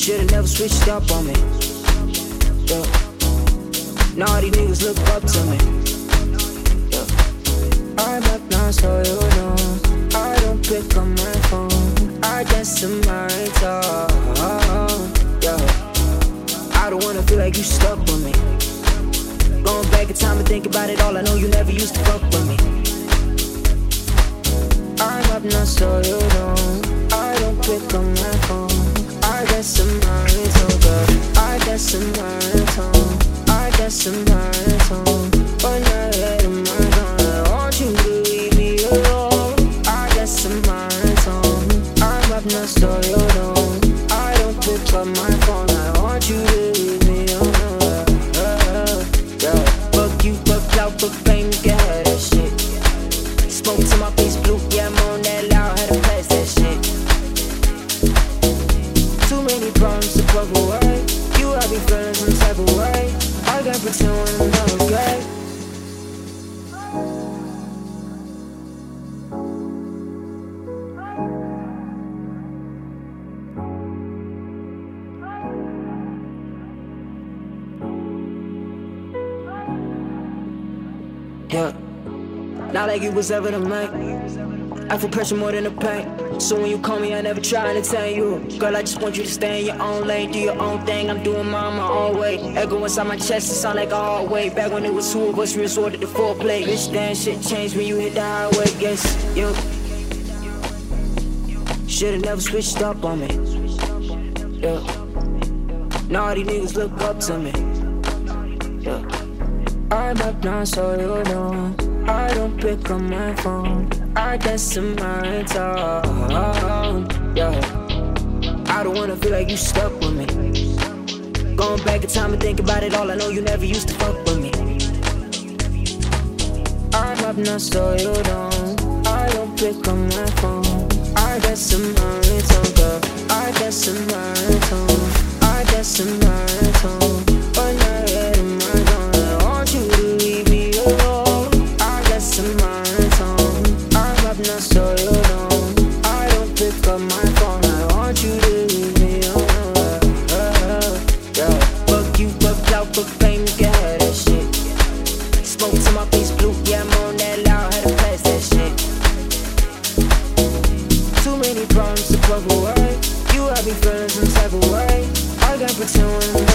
Should've never switched up on me. Yeah. Now all these niggas look up to me. Yeah. I'm up now, so you know I don't pick up my phone. I guess I'm right off. Yeah. I don't wanna feel like you stuck with me. Going back in time and think about it all, I know you never used to fuck with me. I'm up now, so you know I don't pick up my phone. I guess I'm right on, girl. I guess I'm right on. I guess I'm right on. But not yet in my zone. I want you to leave me alone. I guess I'm right on. I'm up now, so you know I don't pick up my phone. I want you to leave me alone. Yeah. Fuck you, fuck clout, fuck fame, you can have that shit. Smoke to my face blue, yeah, I'm on that loud, had to pass that shit. Too many problems to fuck away. You have me feeling some type of way. I can't pretend when I'm not okay. Yeah, not like it was ever the night. I feel pressure more than the pain. So when you call me, I never try to tell you. Girl, I just want you to stay in your own lane, do your own thing. I'm doing mine my own way. Echo inside my chest, it sound like a hard way. Back when it was two of us, we resorted to foreplay. Bitch, damn shit changed when you hit the highway. Guess you should've never switched up on me. Yeah. Now all these niggas look up to me. Yeah. I'm up now, so you know I don't pick up my phone. I guess I'm right on. Yeah. I don't wanna feel like you stuck with me. Going back in time and think about it all, I know you never used to fuck with me. I'm up now, so you know I don't pick up my phone. I guess I'm right on, girl. I guess I'm right on. I guess I'm right on. But not yet in my zone. I want you to leave me alone. I guess I'm right on. I'm up now, so you know I don't pick up my phone. I want you to leave me alone. Yeah. Fuck you, fuck clout, fuck fame, you can have that shit. Smoke to my face blue, yeah, I'm on that loud, had to pass that shit. Too many problems to fuck away. You have me feeling some type of way. I can't pretend when I'm